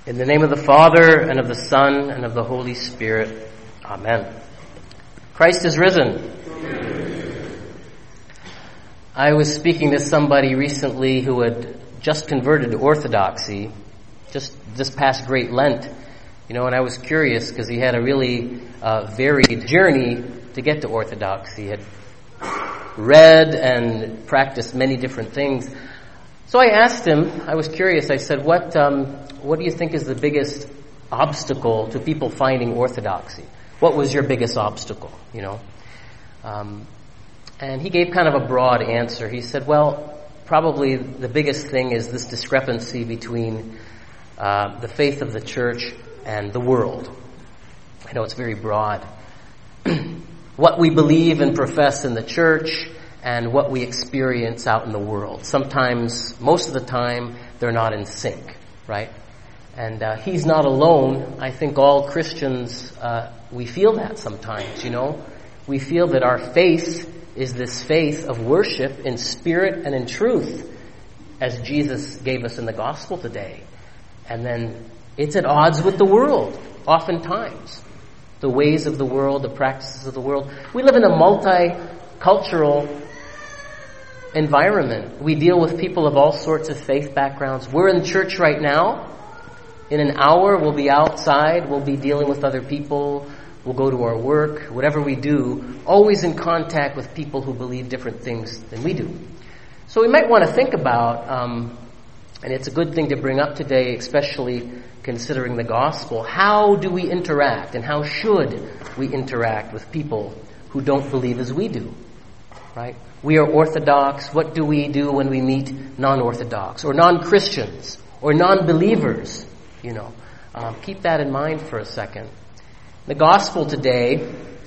In the name of the Father, and of the Son, and of the Holy Spirit. Amen. Christ is risen. I was speaking to somebody recently who had just converted to Orthodoxy, just this past Great Lent, and I was curious because he had a really varied journey to get to Orthodoxy. He had read and practiced many different things. So I asked him, I was curious, I said, what do you think is the biggest obstacle to people finding Orthodoxy? What was your biggest obstacle, And he gave kind of a broad answer. He said, well, probably the biggest thing is this discrepancy between the faith of the church and the world. I know it's very broad. What we believe and profess in the church and what we experience out in the world. Sometimes, most of the time, they're not in sync, right? And he's not alone. I think all Christians, we feel that sometimes, We feel that our faith is this faith of worship in spirit and in truth, as Jesus gave us in the gospel today. And then it's at odds with the world, oftentimes. The ways of the world, the practices of the world. We live in a multicultural environment. We deal with people of all sorts of faith backgrounds. We're in church right now. In an hour, we'll be outside. We'll be dealing with other people. We'll go to our work. Whatever we do, always in contact with people who believe different things than we do. So we might want to think about, and it's a good thing to bring up today, especially considering the gospel, how do we interact and how should we interact with people who don't believe as we do, right? We are Orthodox. What do we do when we meet non-Orthodox or non-Christians or non-believers? Keep that in mind for a second. The gospel today,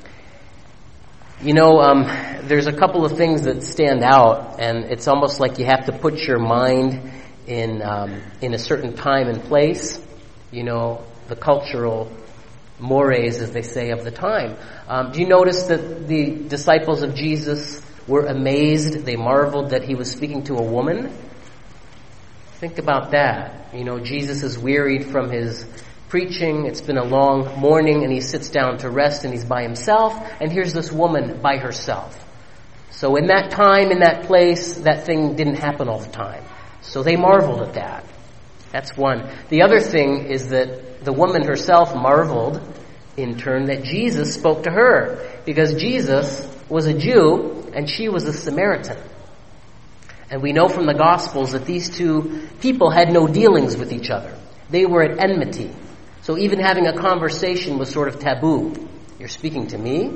there's a couple of things that stand out, and it's almost like you have to put your mind in a certain time and place, the cultural mores, as they say, of the time. Do you notice that the disciples of Jesus were amazed? They marveled that he was speaking to a woman. Think about that. Jesus is wearied from his preaching. It's been a long morning, and he sits down to rest, and he's by himself, and here's this woman by herself. So in that time, in that place, that thing didn't happen all the time. So they marveled at that. That's one. The other thing is that the woman herself marveled, in turn, that Jesus spoke to her, because Jesus was a Jew, and she was a Samaritan. And we know from the Gospels that these two people had no dealings with each other. They were at enmity. So even having a conversation was sort of taboo. You're speaking to me,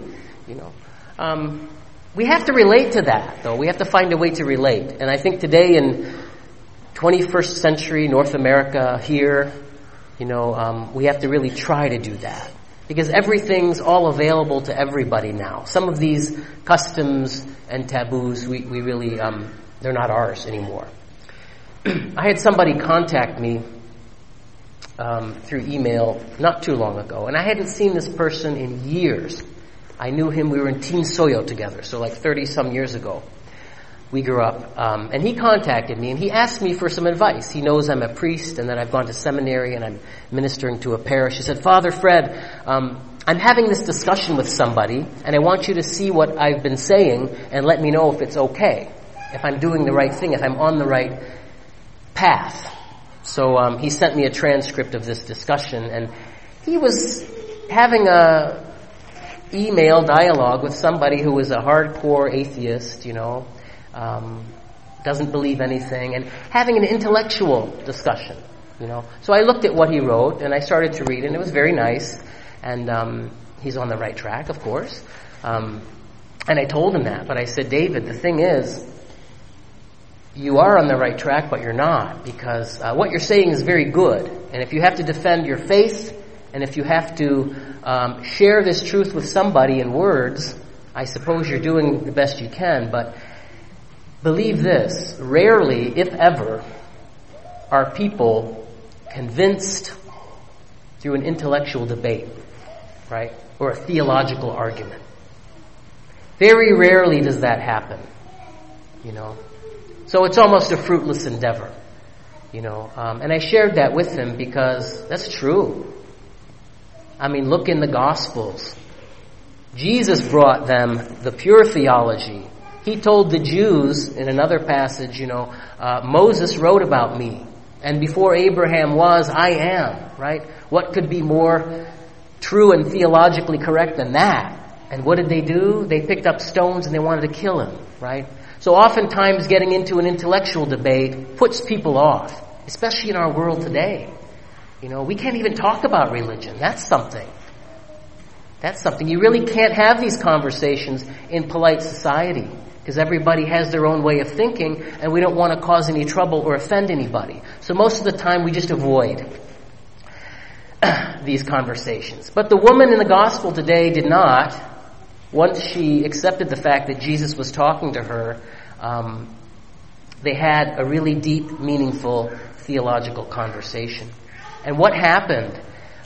We have to relate to that, though. We have to find a way to relate. And I think today in 21st century North America here, we have to really try to do that. Because everything's all available to everybody now. Some of these customs and taboos, we really, they're not ours anymore. I had somebody contact me through email not too long ago, and I hadn't seen this person in years. I knew him, we were in Teen Soyo together, so like 30-some years ago. We grew up, and he contacted me, and he asked me for some advice. He knows I'm a priest, and that I've gone to seminary, and I'm ministering to a parish. He said, Father Fred, I'm having this discussion with somebody, and I want you to see what I've been saying, and let me know if it's okay, if I'm doing the right thing, if I'm on the right path. So he sent me a transcript of this discussion, and he was having a email dialogue with somebody who was a hardcore atheist, doesn't believe anything, and having an intellectual discussion, So I looked at what he wrote, and I started to read, and it was very nice, and he's on the right track, of course. And I told him that, but I said, David, the thing is, you are on the right track, but you're not, because what you're saying is very good. And if you have to defend your faith, and if you have to share this truth with somebody in words, I suppose you're doing the best you can. But believe this, rarely, if ever, are people convinced through an intellectual debate, right? Or a theological argument. Very rarely does that happen, So it's almost a fruitless endeavor. And I shared that with him because that's true. I mean, look in the Gospels. Jesus brought them the pure theology. He told the Jews in another passage, Moses wrote about me. And before Abraham was, I am, right? What could be more true and theologically correct than that? And what did they do? They picked up stones and they wanted to kill him, right? So oftentimes getting into an intellectual debate puts people off, especially in our world today. We can't even talk about religion. That's something. You really can't have these conversations in polite society because everybody has their own way of thinking and we don't want to cause any trouble or offend anybody. So most of the time we just avoid these conversations. But the woman in the gospel today did not. Once she accepted the fact that Jesus was talking to her, they had a really deep, meaningful theological conversation. And what happened?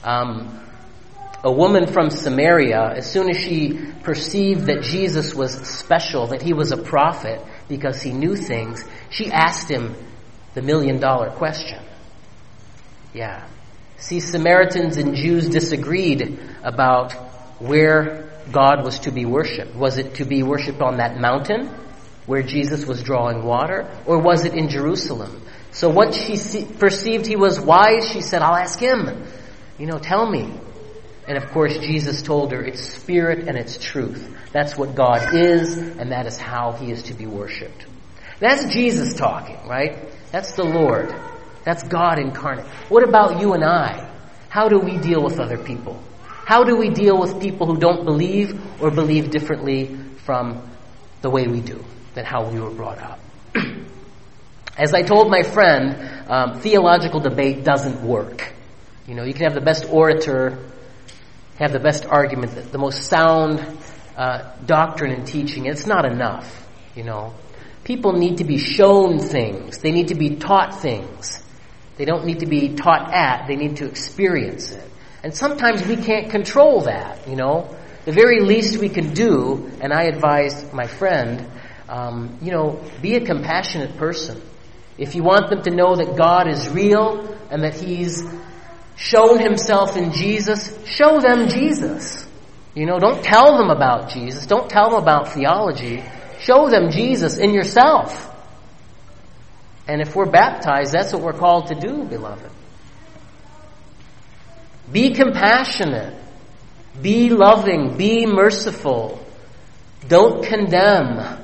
A woman from Samaria, as soon as she perceived that Jesus was special, that he was a prophet because he knew things, she asked him the $1 million question. Yeah. See, Samaritans and Jews disagreed about where God was to be worshipped. Was it to be worshipped on that mountain where Jesus was drawing water, or was it in Jerusalem? So once she perceived he was wise, she said, I'll ask him. Tell me. And of course, Jesus told her it's spirit and it's truth. That's what God is, and that is how he is to be worshipped. That's Jesus talking, right? That's the Lord. That's God incarnate. What about you and I? How do we deal with other people? How do we deal with people who don't believe or believe differently from the way we do, than how we were brought up? As I told my friend, theological debate doesn't work. You can have the best orator, have the best argument, the most sound doctrine and teaching. It's not enough, People need to be shown things. They need to be taught things. They don't need to be taught at. They need to experience it. And sometimes we can't control that, The very least we can do, and I advised my friend, be a compassionate person. If you want them to know that God is real and that he's shown himself in Jesus, show them Jesus. Don't tell them about Jesus. Don't tell them about theology. Show them Jesus in yourself. And if we're baptized, that's what we're called to do, beloved. Be compassionate. Be loving. Be merciful. Don't condemn.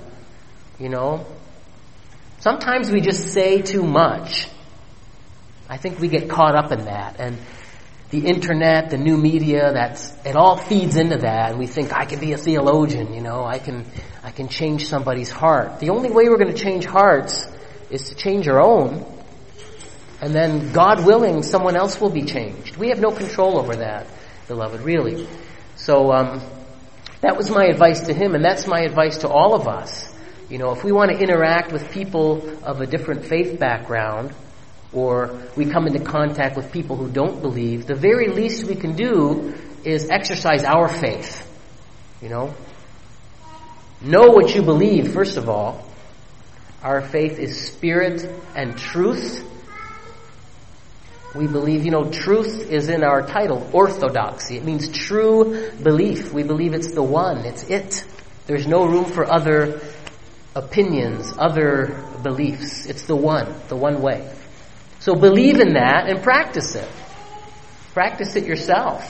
Sometimes we just say too much. I think we get caught up in that. And the internet, the new media, it all feeds into that. And we think, I can be a theologian, I can change somebody's heart. The only way we're going to change hearts is to change our own. And then, God willing, someone else will be changed. We have no control over that, beloved, really. So, that was my advice to him, and that's my advice to all of us. If we want to interact with people of a different faith background, or we come into contact with people who don't believe, the very least we can do is exercise our faith. Know what you believe, first of all. Our faith is spirit and truth. We believe, truth is in our title, orthodoxy. It means true belief. We believe it's the one. It's it. There's no room for other opinions, other beliefs. It's the one way. So believe in that and practice it. Practice it yourself.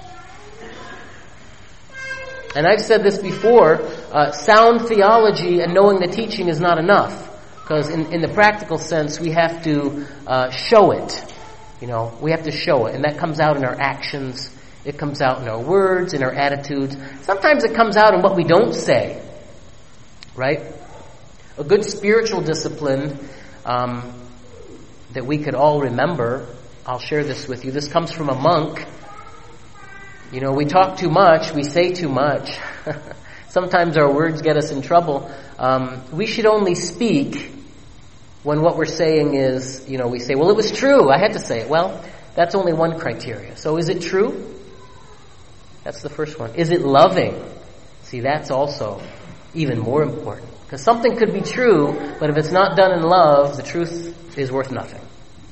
And I've said this before, sound theology and knowing the teaching is not enough. Because in the practical sense, we have to show it. We have to show it. And that comes out in our actions. It comes out in our words, in our attitudes. Sometimes it comes out in what we don't say. Right? A good spiritual discipline that we could all remember. I'll share this with you. This comes from a monk. We talk too much. We say too much. Sometimes our words get us in trouble. We should only speak when what we're saying is, we say, well, it was true. I had to say it. Well, that's only one criteria. So is it true? That's the first one. Is it loving? See, that's also even more important. Because something could be true, but if it's not done in love, the truth is worth nothing.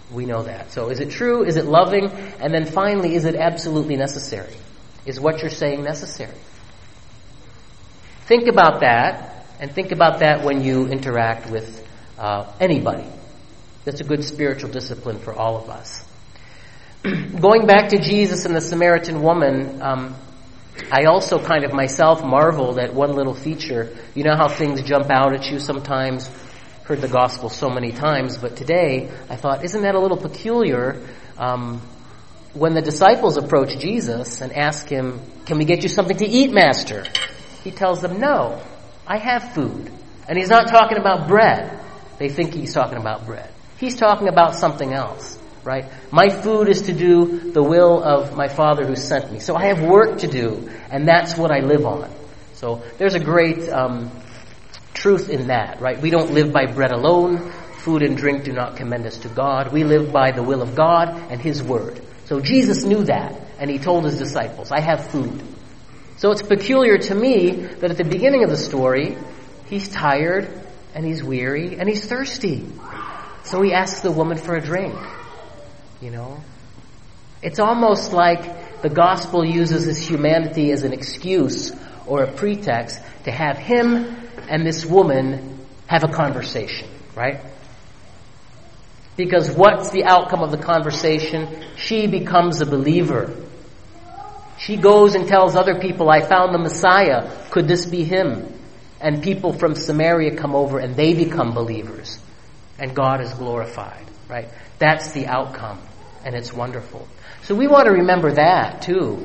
We know that. So is it true? Is it loving? And then finally, is it absolutely necessary? Is what you're saying necessary? Think about that, and think about that when you interact with anybody. That's a good spiritual discipline for all of us. Going back to Jesus and the Samaritan woman, I also kind of myself marveled at one little feature. You know how things jump out at you sometimes? Heard the gospel so many times, but today I thought, isn't that a little peculiar? When the disciples approach Jesus and ask him, "Can we get you something to eat, Master?" He tells them, "No, I have food." And he's not talking about bread. They think he's talking about bread. He's talking about something else, right? My food is to do the will of my Father who sent me. So I have work to do, and that's what I live on. So there's a great truth in that, right? We don't live by bread alone. Food and drink do not commend us to God. We live by the will of God and His Word. So Jesus knew that, and He told His disciples, "I have food." So it's peculiar to me that at the beginning of the story, He's tired, and He's weary, and He's thirsty. So He asks the woman for a drink. You know? It's almost like the gospel uses His humanity as an excuse or a pretext to have Him and this woman have a conversation, right? Because what's the outcome of the conversation? She becomes a believer. She goes and tells other people, "I found the Messiah. Could this be Him?" And people from Samaria come over and they become believers. And God is glorified, right? That's the outcome. And it's wonderful. So we want to remember that too.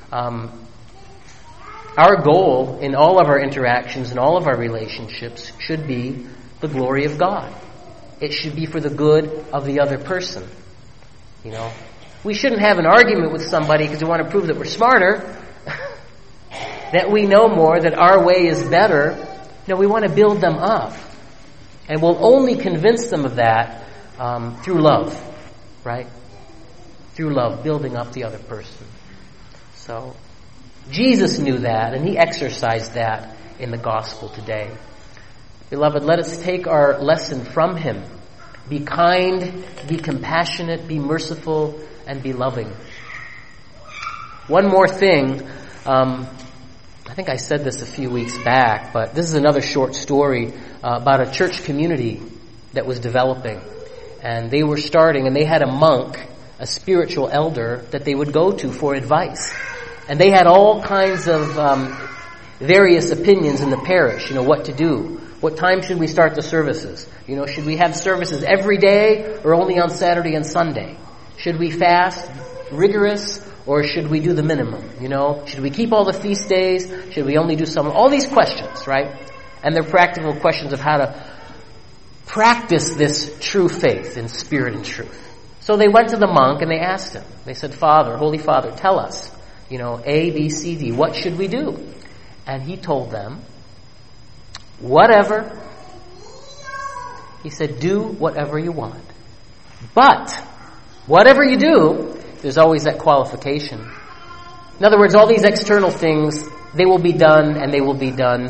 Our goal in all of our interactions and all of our relationships should be the glory of God. It should be for the good of the other person. You know, we shouldn't have an argument with somebody because we want to prove that we're smarter, that we know more, that our way is better. No, we want to build them up. And we'll only convince them of that through love, right? Through love, building up the other person. So Jesus knew that, and He exercised that in the gospel today. Beloved, let us take our lesson from Him. Be kind, be compassionate, be merciful, and be loving. One more thing. I think I said this a few weeks back, but this is another short story about a church community that was developing. And they were starting, and they had a monk, a spiritual elder, that they would go to for advice. And they had all kinds of various opinions in the parish, what to do. What time should we start the services? Should we have services every day or only on Saturday and Sunday? Should we fast rigorous or should we do the minimum? Should we keep all the feast days? Should we only do some? All these questions, right? And they're practical questions of how to practice this true faith in spirit and truth. So they went to the monk and they asked him. They said, "Father, Holy Father, tell us, A, B, C, D, what should we do?" And he told them, "Whatever." He said, "Do whatever you want. But whatever you do," there's always that qualification. In other words, all these external things, they will be done, and they will be done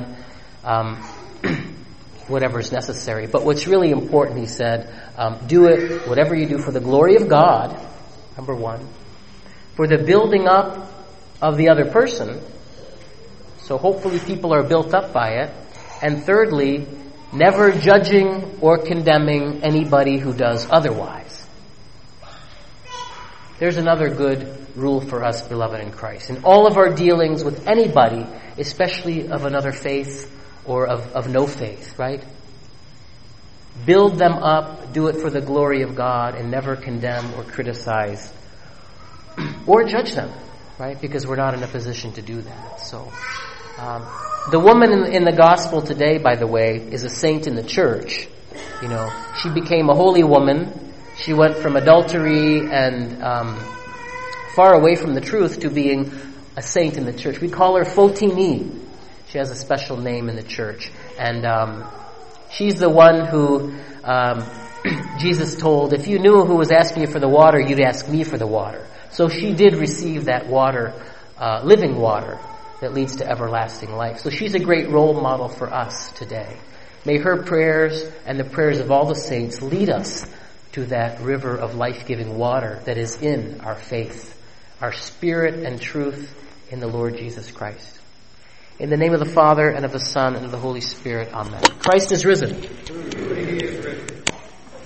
whatever is necessary. But what's really important, he said, do it, whatever you do, for the glory of God, number one, for the building up of the other person, so hopefully people are built up by it, and thirdly, never judging or condemning anybody who does otherwise. There's another good rule for us, beloved in Christ. In all of our dealings with anybody, especially of another faith or of no faith, right? Build them up, do it for the glory of God, and never condemn or criticize or judge them, right? Because we're not in a position to do that. So, the woman in the gospel today, by the way, is a saint in the church. She became a holy woman. She went from adultery and far away from the truth to being a saint in the church. We call her Fotini. She has a special name in the church. And she's the one who Jesus told, if you knew who was asking you for the water, you'd ask me for the water. So she did receive that water, living water, that leads to everlasting life. So she's a great role model for us today. May her prayers and the prayers of all the saints lead us to that river of life-giving water that is in our faith, our spirit and truth in the Lord Jesus Christ. In the name of the Father, and of the Son, and of the Holy Spirit, amen. Christ is risen.